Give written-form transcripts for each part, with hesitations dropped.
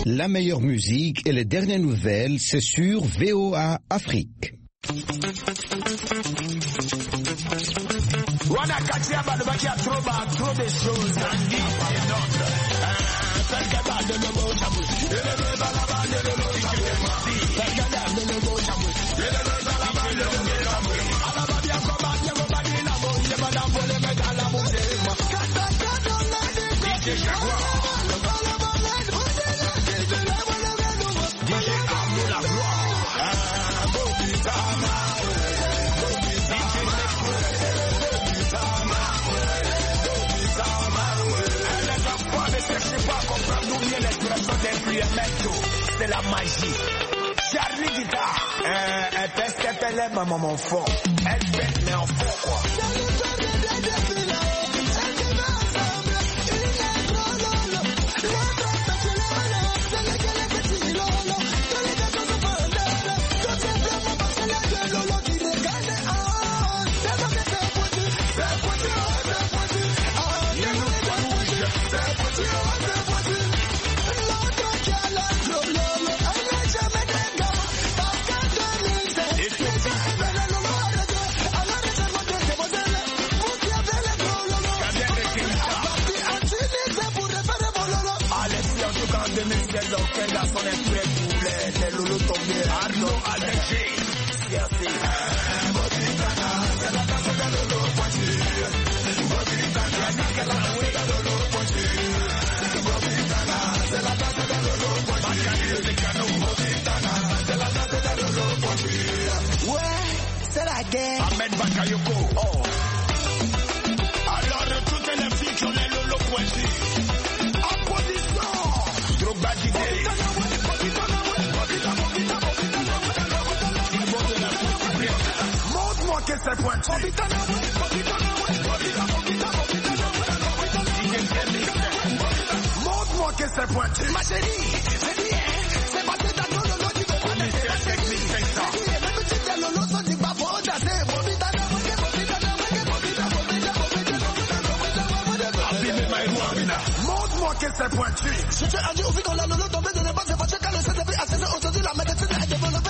La meilleure musique et les dernières nouvelles, c'est sur VOA Afrique. C'est la magie. Charlie Guitar, elle pèse qu'elle lève à mon fond. Elle pèse mais en fond quoi. Aucun garçon n'est prêt pour les lolos tombés. Arnaud Alger, merci. C'est la danse de Lolo Poitiers. C'est la danse de Lolo Poitiers. Ouais, c'est la guerre. Ahmed Bakayoko. Oh. Alors toutes les filles qui ont les Lolo Poitiers. Montre-moi que c'est pointu. Montre-moi que c'est pointu. Ma chérie, c'est passé dans le lolo du bébé. Même si c'est lolo, ça dit pas faut danser. Montre-moi que c'est pointu. Je t'ai dit au fil dans la lolo tombée de l'époque, c'est fâché quand le CDP a cessé aujourd'hui la médecine est développée.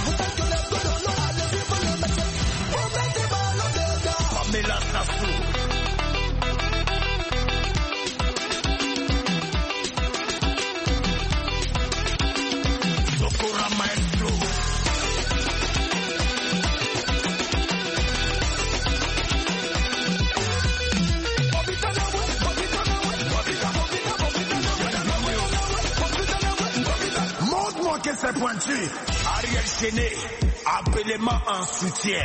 Montre-moi que c'est pointu. Ariel Chené, appelez-moi en soutien.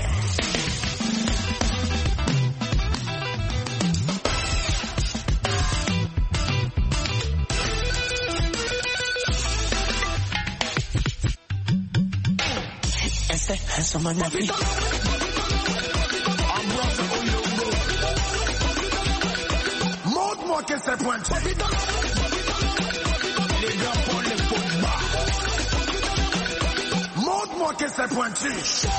Montre-moi que c'est pointu. Les gars pour les faux bas. Montre-moi que c'est pointu.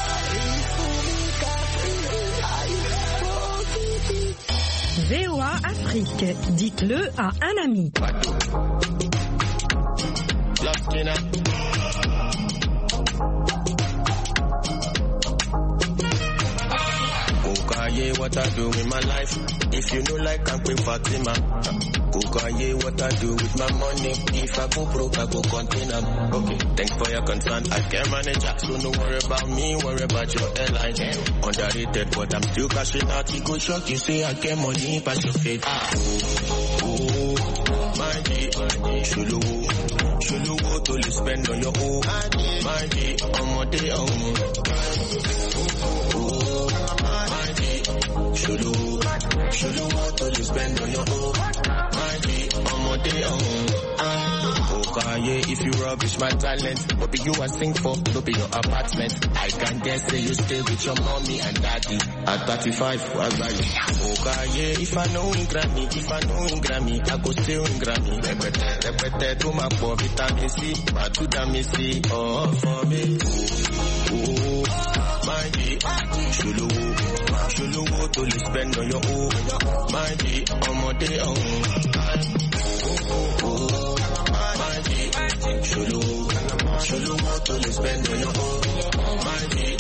VOA Afrique, dites-le à un ami. Kukaye, what I do with my life. If you know like I'm Queen Fatima. Kukaye, what I do with my money. If I go broke, I go contain them. Okay, thanks for your concern. I can manage it. So don't worry about me, worry about your airline. Underrated, but I'm still cashing out. It go shock you, say I get money, pass your faith. My G, Shulu, to spend on your own. My G, on my day, Shulu, to spend on your own. My G, on my day, Okay, if you rubbish my talent, what be you I sing for? Don't be your apartment. I can guess that you stay with your mommy and daddy. At 35, what's that? Okay, if I know in Grammy, I go still in Grammy. Repete to my poor vitamin C, but to the C, oh, for me. My G, Shulu, to spend on your own. My G, on my day, show you what to spend on your own. Money,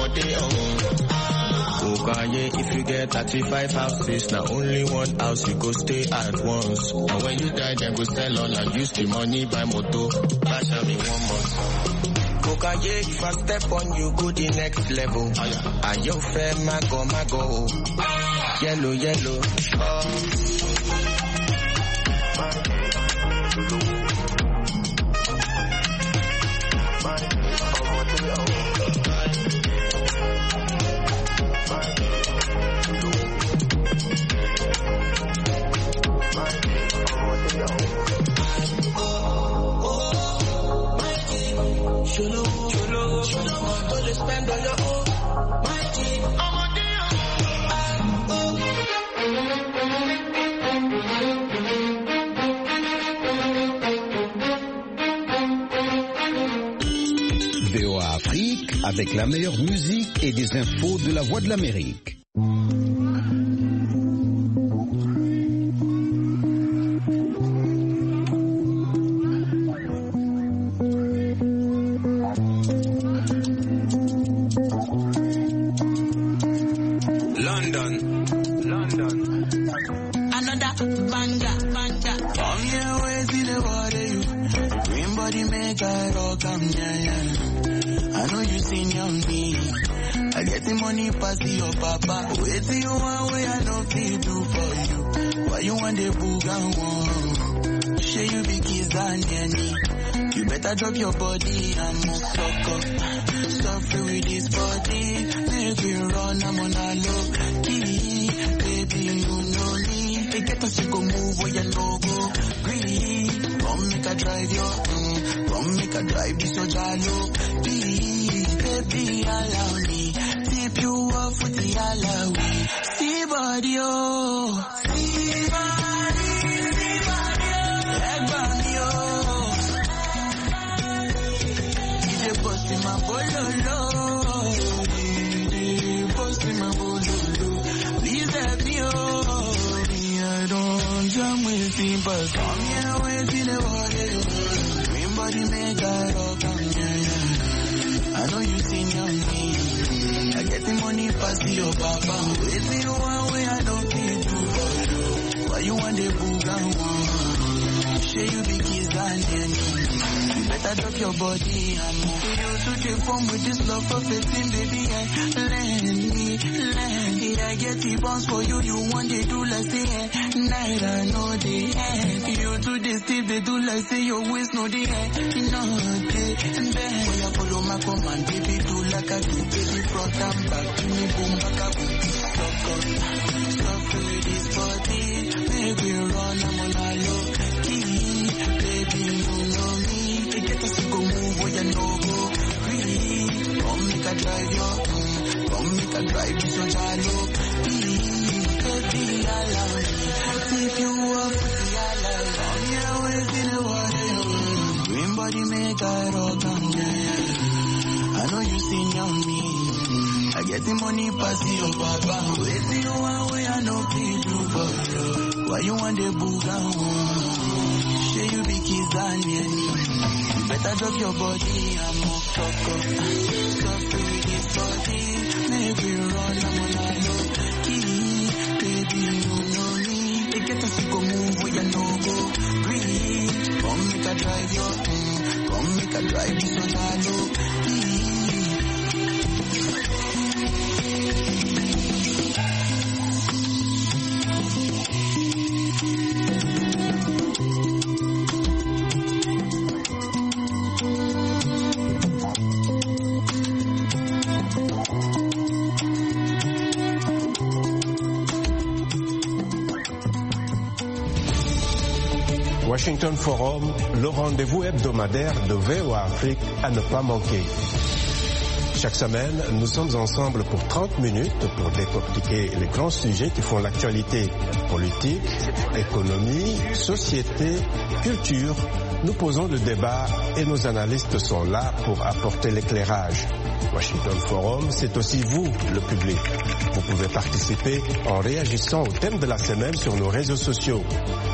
Okaye, if you get 35 houses, now only one house you go stay at once. And when you die, then go sell all and use the money buy motor. Bash me 1 month. Okaye, if I step on you, go the next level. And you fair, mago. Yellow, spend on your own. VOA Afrique, avec la meilleure musique et des infos de la Voix de l'Amérique. Drop your body and move suffer with this body. Make we run, I'm on a low key. Baby, you know me. They get us to go move where you no go. Green, come make a drive your come make a drive this your jalo. Please, baby, allow me. Tip you off with the alawi. See body, oh. See body, leg body, oh. Bustin' my bololo, bustin' my bololo. Please help me, oh. Me, I don't jam with him, but come here, wait till the water. Green body make a rock, come here. I know you seen your me. I get the money past your papa. Wait till you one way, I don't feel too good. Why you want the booga one? Say you be kiss and better drop your body and move. You to the form with this love for 15, baby, and lend me. I get the bounce for you, you want they do like say, night I know the end. You do this tip, they do like say your waist know the end. You know they bend. When you follow my command, baby, do like I do, baby, front and back, give me boom, back up, stop with this body, baby, run, I'm on a low key, baby, you know me. Get us to go move where you no go. Really, come make a drive your come make a drive this your jalo. Baby, allow me. Take you up with the allow. Come here, waist in the water. Green body make a rock on I know you seen on me. I get the money past your papa. Wait till you one way I know people for you. Why you want the booga one? Say you be kiss and better drop your body and move suffer with this body. Make we run, I'm on a low key. Baby, you know me. They get us to go move where you no go. Green, come make a drive your come make a drive this one jalo. Washington Forum, le rendez-vous hebdomadaire de VOA Afrique à ne pas manquer. Chaque semaine, nous sommes ensemble pour 30 minutes pour décortiquer les grands sujets qui font l'actualité politique, économie, société, culture. Nous posons le débat et nos analystes sont là pour apporter l'éclairage. Washington Forum, c'est aussi vous, le public. Vous pouvez participer en réagissant au thème de la semaine sur nos réseaux sociaux.